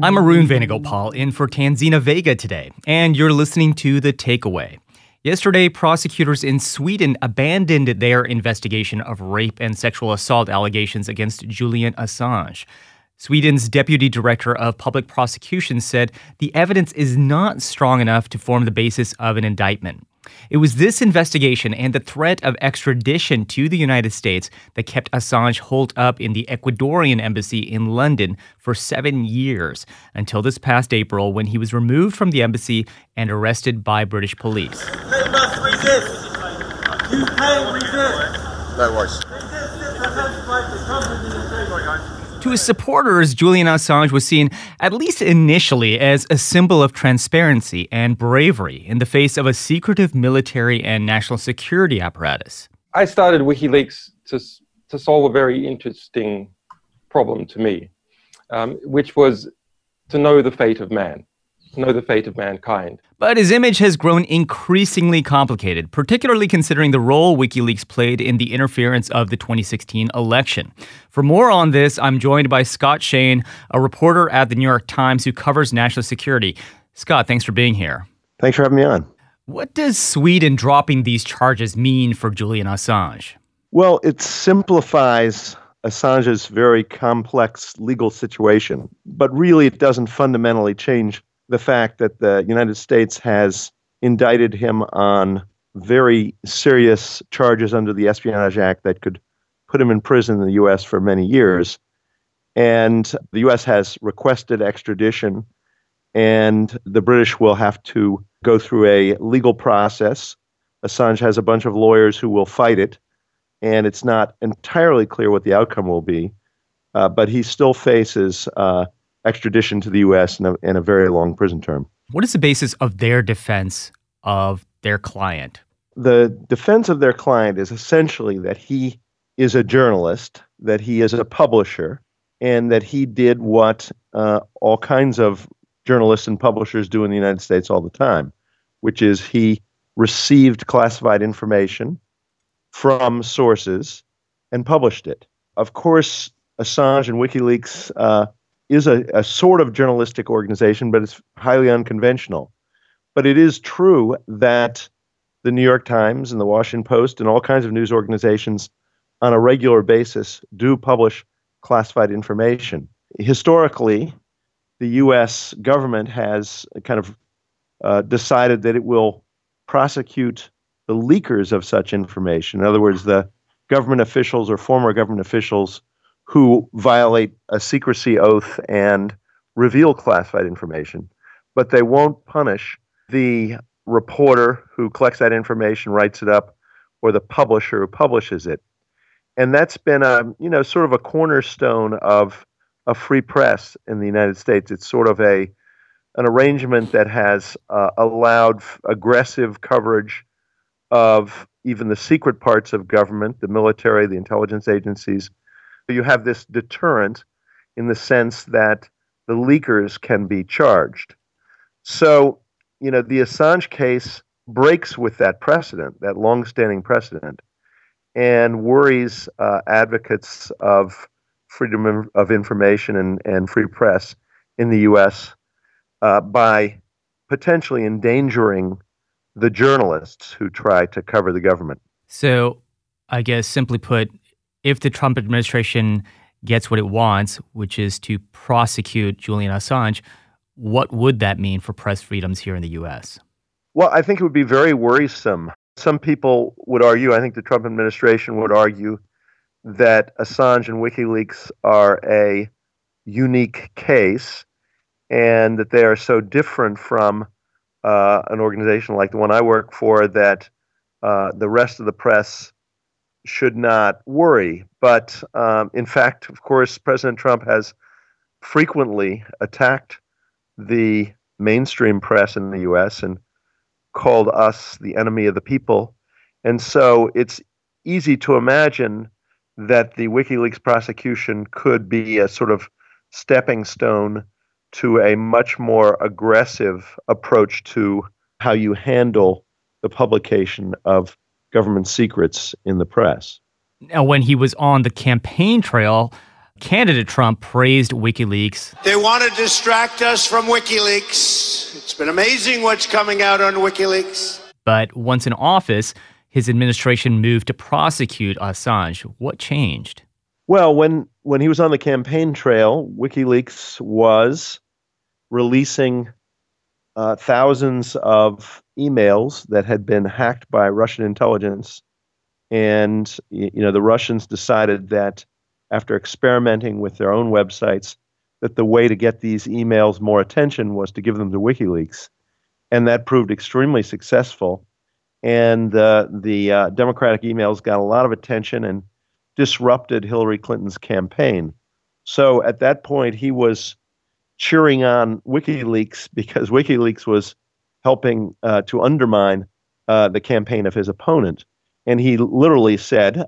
I'm Arun Venugopal in for Tanzina Vega today, and you're listening to The Takeaway. Yesterday, prosecutors in Sweden abandoned their investigation of rape and sexual assault allegations against Julian Assange. Sweden's deputy director of public prosecutions said the evidence is not strong enough to form the basis of an indictment. It was this investigation and the threat of extradition to the United States that kept Assange holed up in the Ecuadorian embassy in London for 7 years, until this past April when he was removed from the embassy and arrested by British police. They must resist. You can resist. No worries. To his supporters, Julian Assange was seen, at least initially, as a symbol of transparency and bravery in the face of a secretive military and national security apparatus. I started WikiLeaks to solve a very interesting problem to me, which was to know the fate of man, to know the fate of mankind. But his image has grown increasingly complicated, particularly considering the role WikiLeaks played in the interference of the 2016 election. For more on this, I'm joined by Scott Shane, a reporter at the New York Times who covers national security. Scott, thanks for being here. Thanks for having me on. What does Sweden dropping these charges mean for Julian Assange? Well, it simplifies Assange's very complex legal situation, but really it doesn't fundamentally change the fact that the United States has indicted him on very serious charges under the Espionage Act that could put him in prison in the U.S. for many years. And the U.S. has requested extradition, and the British will have to go through a legal process. Assange has a bunch of lawyers who will fight it, and it's not entirely clear what the outcome will be, but he still faces extradition to the U.S. and a very long prison term. What is the basis of their defense of their client? The defense of their client is essentially that he is a journalist, that he is a publisher, and that he did what all kinds of journalists and publishers do in the United States all the time, which is he received classified information from sources and published it. Of course, Assange and WikiLeaks is a sort of journalistic organization, but it's highly unconventional. But it is true that the New York Times and the Washington Post and all kinds of news organizations on a regular basis do publish classified information. Historically, the U.S. government has kind of decided that it will prosecute the leakers of such information. In other words, the government officials or former government officials who violate a secrecy oath and reveal classified information, but they won't punish the reporter who collects that information, writes it up, or the publisher who publishes it. And that's been sort of a cornerstone of a free press in the United States. It's sort of an arrangement that has allowed aggressive coverage of even the secret parts of government, the military, the intelligence agencies. You have this deterrent in the sense that the leakers can be charged. So, the Assange case breaks with that precedent, that longstanding precedent, and worries advocates of freedom of information and free press in the U.S. By potentially endangering the journalists who try to cover the government. So, I guess simply put, if the Trump administration gets what it wants, which is to prosecute Julian Assange, what would that mean for press freedoms here in the U.S.? Well, I think it would be very worrisome. Some people would argue, I think the Trump administration would argue, that Assange and WikiLeaks are a unique case and that they are so different from an organization like the one I work for that the rest of the press should not worry. But in fact, of course, President Trump has frequently attacked the mainstream press in the U.S. and called us the enemy of the people. And so it's easy to imagine that the WikiLeaks prosecution could be a sort of stepping stone to a much more aggressive approach to how you handle the publication of government secrets in the press. Now, when he was on the campaign trail, candidate Trump praised WikiLeaks. They want to distract us from WikiLeaks. It's been amazing what's coming out on WikiLeaks. But once in office, his administration moved to prosecute Assange. What changed? Well, when he was on the campaign trail, WikiLeaks was releasing thousands of emails that had been hacked by Russian intelligence. And, the Russians decided that after experimenting with their own websites, that the way to get these emails more attention was to give them to WikiLeaks. And that proved extremely successful. And the Democratic emails got a lot of attention and disrupted Hillary Clinton's campaign. So at that point, he was cheering on WikiLeaks because WikiLeaks was helping to undermine the campaign of his opponent. And he literally said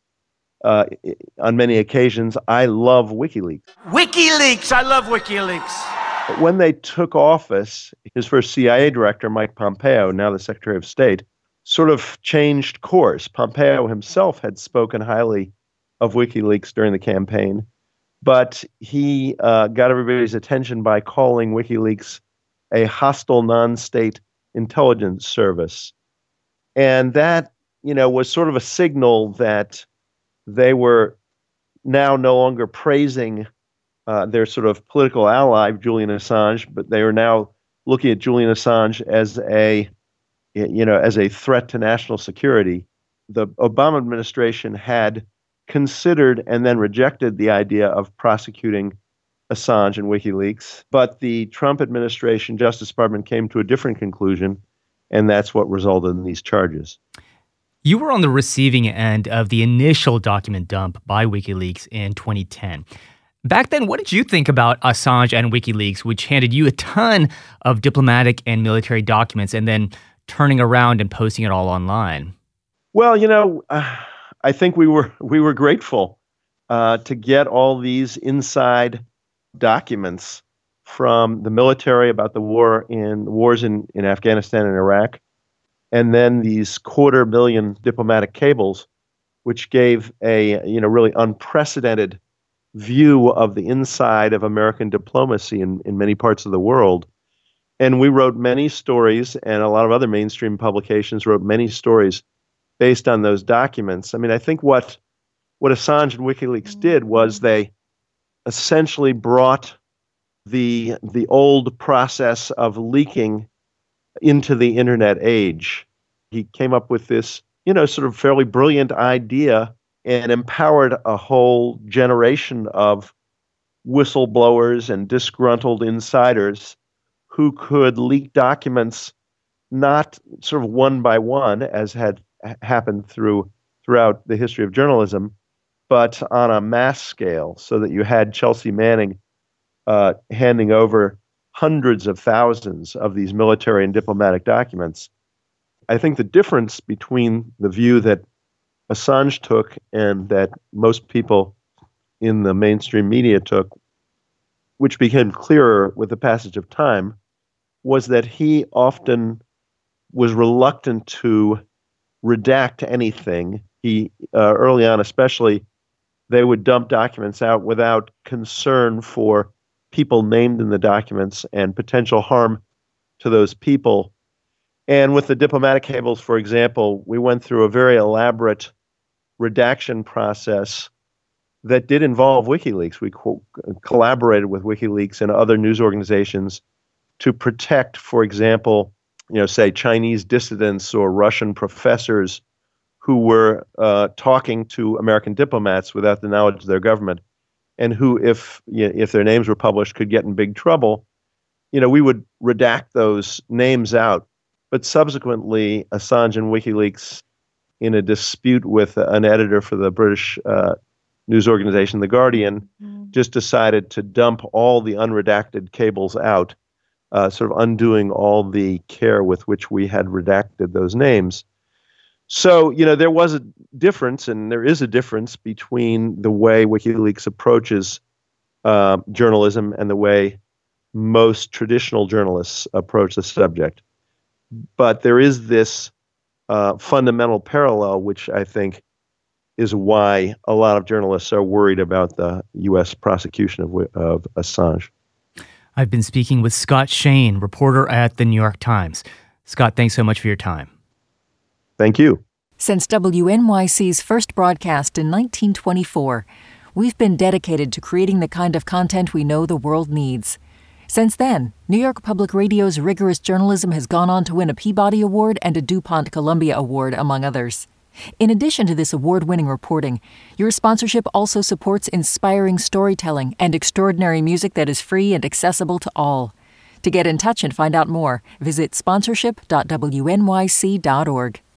on many occasions, "I love WikiLeaks." WikiLeaks! I love WikiLeaks! But when they took office, his first CIA director, Mike Pompeo, now the Secretary of State, sort of changed course. Pompeo himself had spoken highly of WikiLeaks during the campaign, but he got everybody's attention by calling WikiLeaks a hostile non-state intelligence service. And that, was sort of a signal that they were now no longer praising their sort of political ally, Julian Assange, but they are now looking at Julian Assange as a threat to national security. The Obama administration had considered and then rejected the idea of prosecuting Assange and WikiLeaks, but the Trump administration Justice Department came to a different conclusion, and that's what resulted in these charges. You were on the receiving end of the initial document dump by WikiLeaks in 2010. Back then, what did you think about Assange and WikiLeaks, which handed you a ton of diplomatic and military documents and then turning around and posting it all online? Well, I think we were grateful to get all these inside documents from the military about the wars in Afghanistan and Iraq, and then these 250,000 diplomatic cables, which gave a really unprecedented view of the inside of American diplomacy in many parts of the world. And we wrote many stories, and a lot of other mainstream publications wrote many stories based on those documents. I mean, I think what Assange and WikiLeaks did was they essentially brought the old process of leaking into the internet age. He came up with this, sort of fairly brilliant idea and empowered a whole generation of whistleblowers and disgruntled insiders who could leak documents not sort of one by one, as had happened throughout the history of journalism, but on a mass scale, so that you had Chelsea Manning handing over hundreds of thousands of these military and diplomatic documents. I think the difference between the view that Assange took and that most people in the mainstream media took, which became clearer with the passage of time, was that he often was reluctant to redact anything. He, early on especially, they would dump documents out without concern for people named in the documents and potential harm to those people. And with the diplomatic cables, for example, we went through a very elaborate redaction process that did involve WikiLeaks. We collaborated with WikiLeaks and other news organizations to protect, for example, say Chinese dissidents or Russian professors who were talking to American diplomats without the knowledge of their government, and who, if their names were published, could get in big trouble. We would redact those names out. But subsequently, Assange and WikiLeaks, in a dispute with an editor for the British news organization The Guardian, just decided to dump all the unredacted cables out, sort of undoing all the care with which we had redacted those names. So, there was a difference, and there is a difference between the way WikiLeaks approaches journalism and the way most traditional journalists approach the subject. But there is this fundamental parallel, which I think is why a lot of journalists are worried about the U.S. prosecution of Assange. I've been speaking with Scott Shane, reporter at The New York Times. Scott, thanks so much for your time. Thank you. Since WNYC's first broadcast in 1924, we've been dedicated to creating the kind of content we know the world needs. Since then, New York Public Radio's rigorous journalism has gone on to win a Peabody Award and a DuPont Columbia Award, among others. In addition to this award-winning reporting, your sponsorship also supports inspiring storytelling and extraordinary music that is free and accessible to all. To get in touch and find out more, visit sponsorship.wnyc.org.